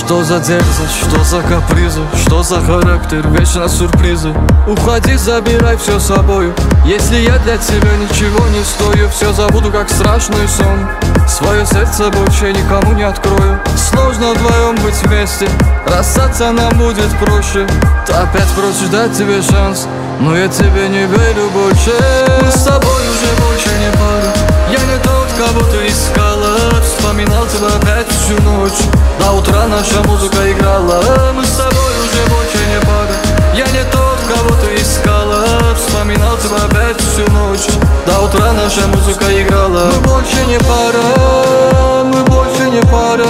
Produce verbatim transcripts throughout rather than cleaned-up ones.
Что за дерзость, что за капризы, что за характер, вечно сюрпризы. Уходи, забирай все с собою. Если я для тебя ничего не стою, все забуду, как страшный сон. Свое сердце больше никому не открою. Сложно вдвоем быть вместе, расстаться нам будет проще. Ты опять просишь дать тебе шанс, но я тебе не верю больше. Мы с тобой уже больше не пара. Я не тот, кого ты искала. Вспоминал тебя опять всю ночь. До утра наша музыка играла. Мы с тобой уже больше не пара. Я не тот, кого ты искала. Вспоминал тебя опять всю ночь. До утра наша музыка играла. Мы больше не пара. Мы больше не пара.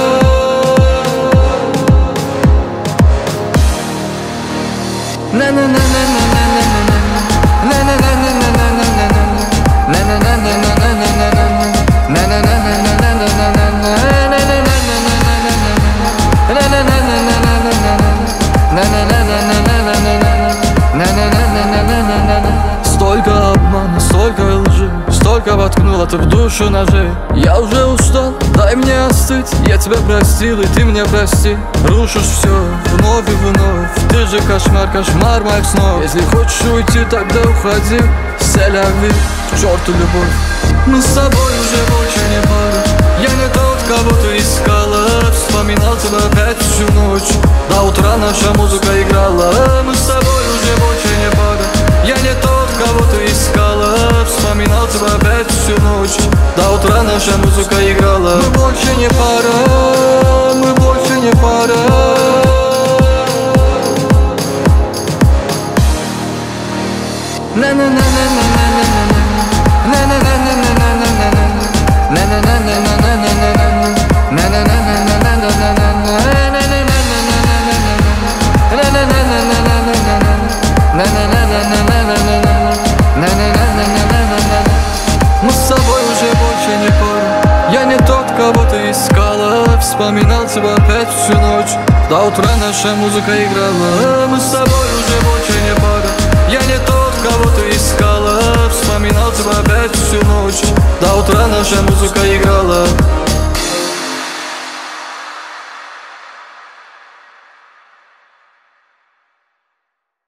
Столько обмана, столько лжи, столько воткнула ты в душу ножей. Я уже устал, дай мне остыть. Я тебя простил, и ты меня прости. Рушишь все вновь и вновь. Ты же кошмар, кошмар моих снов. Если хочешь уйти, тогда уходи. Селяви, к черту любовь. Мы с тобой уже больше не пара. Я не тот, кого ты искала. Вспоминал тебя опять всю ночь. До утра наша музыка играла. Мы с тобой уже больше не пара. Я не тот, кого ты искала. Вспоминал тебя опять всю ночь. До утра наша музыка играла. Мы больше не пара. Мы больше не пара. Мы с тобой уже больше не пара. Я не тот, кого ты искала. Вспоминал тебя опять всю ночь. До утра наша музыка играла. Мы с тобой уже больше не пара. Я не тот, кого ты искала. Вспоминал тебя опять всю ночь. До утра наша музыка играла.